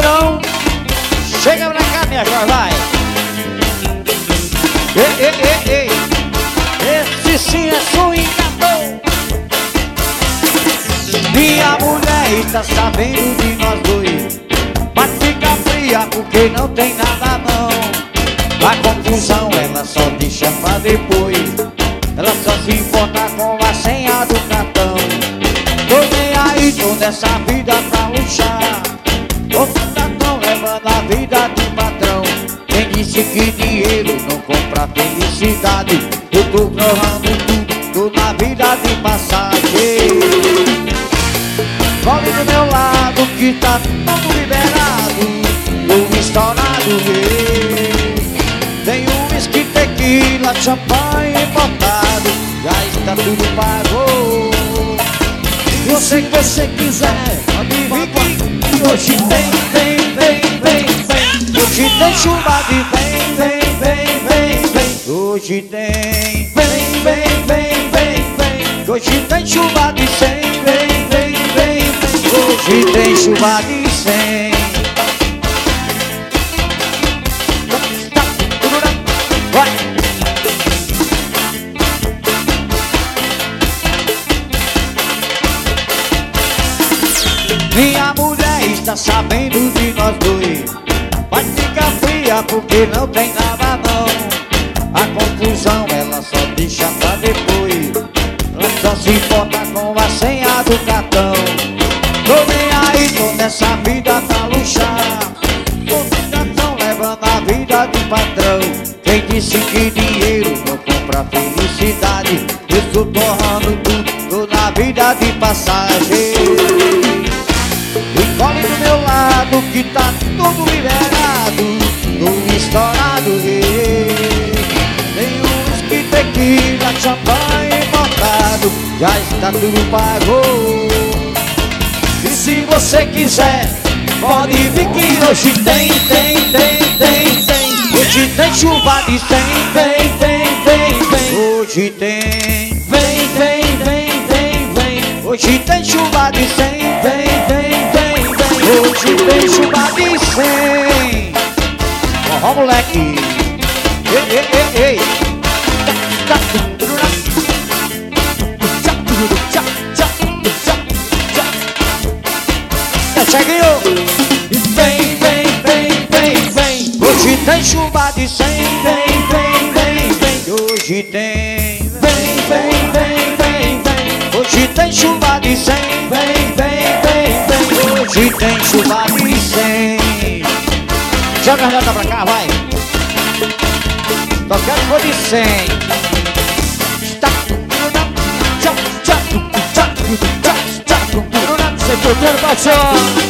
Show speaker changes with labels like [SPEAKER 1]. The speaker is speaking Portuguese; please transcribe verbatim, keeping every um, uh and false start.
[SPEAKER 1] parceirão. Chega pra cá, minha joia, vai. Ei, ei, ei, ei. Esse sim é swingador. Minha mulher está sabendo de nós dois, mas fica fria porque não tem nada não. A confusão ela só deixa pra depois. Ela só se importa com a senha do cartão. Tô nem aí, tô nessa vida pra luxar. Tô cidadão levando a vida de patrão. Quem disse que dinheiro não compra felicidade? Eu tô provando tudo, tô na vida de passagem. Corre do meu lado que tá tudo liberado, tudo estourado, tem um whisky, tequila, champanhe importado, já está tudo pago. Eu sei que você quiser, pode vir que hoje tem, vem, vem, vem, vem. Hoje tem chuva de vem, vem, vem, vem, vem. Hoje tem, vem, vem, vem, vem, vem. Hoje tem chuva de cem, vem, vem, vem, vem. Hoje tem chuva de cem. Vai! Minha mulher está sabendo de nós dois, mas fica fria porque não tem nada não. A confusão ela só deixa pra depois. Ela só se importa com a senha do cartão. Tô nem aí, tô nessa vida pra luxar. Tô cidadão levando a vida de patrão. Quem disse que dinheiro não compra felicidade? Eu estou torrando tudo, tô na vida de passagem. E corre do meu lado que tá tudo liberado, tudo estourado. Tem um whisky, tequila, champanhe importado, já está tudo pago. E se você quiser, pode vir que hoje tem, tem, tem, tem, tem. Hoje tem chuva de cem, vem, vem, vem, vem. Hoje tem, vem, vem, vem, vem, vem. Hoje tem chuva de cem, vem, vem, vem, vem. Hoje tem chuva de cem. Ó, moleque. Ei, ei, ei, ei. Cheguinho. Vem, vem, vem, vem, vem. Hoje tem chuva de cem, vem, vem, vem, vem. Hoje tem, vem, vem, vem, vem, vem. Hoje tem chuva de cem, vem, vem, vem, vem. Hoje tem chuva de cem. Joga a granada pra cá, vai. Tocando for de cem. Você foi ter paixão.